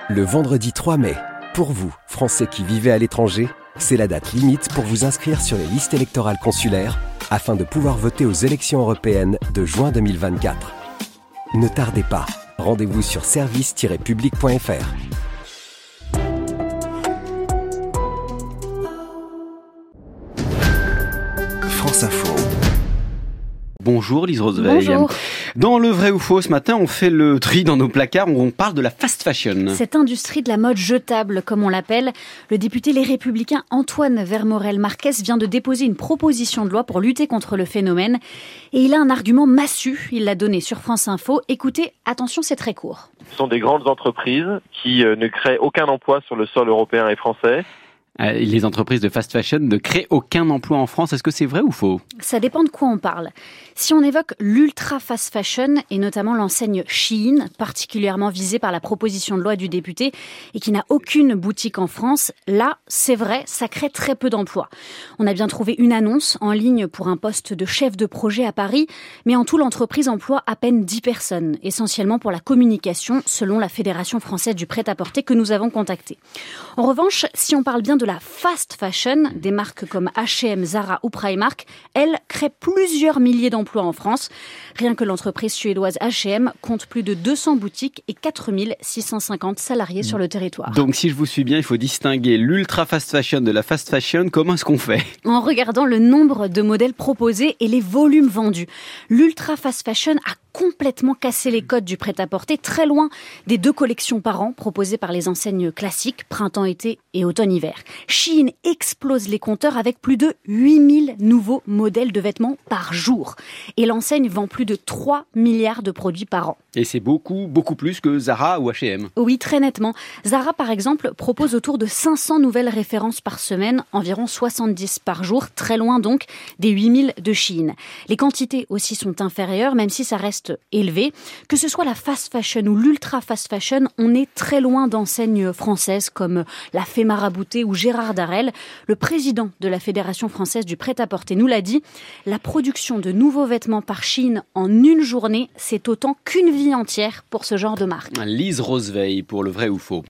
Le vendredi 3 mai, pour vous, Français qui vivez à l'étranger, c'est la date limite pour vous inscrire sur les listes électorales consulaires afin de pouvoir voter aux élections européennes de juin 2024. Ne tardez pas, rendez-vous sur service-public.fr. France Info. Bonjour Lise Roseveil. Bonjour. Dans le vrai ou faux, ce matin, on fait le tri dans nos placards, on parle de la fast fashion. Cette industrie de la mode jetable, comme on l'appelle, le député Les Républicains Antoine Vermorel-Marquez vient de déposer une proposition de loi pour lutter contre le phénomène. Et il a un argument massu, il l'a donné sur France Info. Écoutez, attention, c'est très court. Ce sont des grandes entreprises qui ne créent aucun emploi sur le sol européen et français. Les entreprises de fast fashion ne créent aucun emploi en France. Est-ce que c'est vrai ou faux ? Ça dépend de quoi on parle. Si on évoque l'ultra fast fashion, et notamment l'enseigne Shein, particulièrement visée par la proposition de loi du député, et qui n'a aucune boutique en France, là, c'est vrai, ça crée très peu d'emplois. On a bien trouvé une annonce en ligne pour un poste de chef de projet à Paris, mais en tout, l'entreprise emploie à peine 10 personnes, essentiellement pour la communication, selon la Fédération française du prêt-à-porter que nous avons contactée. En revanche, si on parle bien de la fast fashion, des marques comme H&M, Zara ou Primark, elles créent plusieurs milliers d'emplois en France. Rien que l'entreprise suédoise H&M compte plus de 200 boutiques et 4650 salariés sur le territoire. Donc si je vous suis bien, il faut distinguer l'ultra fast fashion de la fast fashion. Comment est-ce qu'on fait ? En regardant le nombre de modèles proposés et les volumes vendus. L'ultra fast fashion a complètement cassé les codes du prêt-à-porter, très loin des 2 collections par an proposées par les enseignes classiques, printemps-été et automne-hiver. Shein explose les compteurs avec plus de 8000 nouveaux modèles de vêtements par jour. Et l'enseigne vend plus de 3 milliards de produits par an. Et c'est beaucoup plus que Zara ou H&M. Oui, très nettement. Zara, par exemple, propose autour de 500 nouvelles références par semaine, environ 70 par jour, très loin donc des 8000 de Shein. Les quantités aussi sont inférieures, même si ça reste élevé. Que ce soit la fast fashion ou l'ultra fast fashion, on est très loin d'enseignes françaises comme la Fée Maraboutée ou Gérard Darel. Le président de la Fédération française du prêt-à-porter nous l'a dit, la production de nouveaux vêtements par Shein en une journée, c'est autant qu'une vie entière pour ce genre de marque. Lise Roseveil pour le vrai ou faux.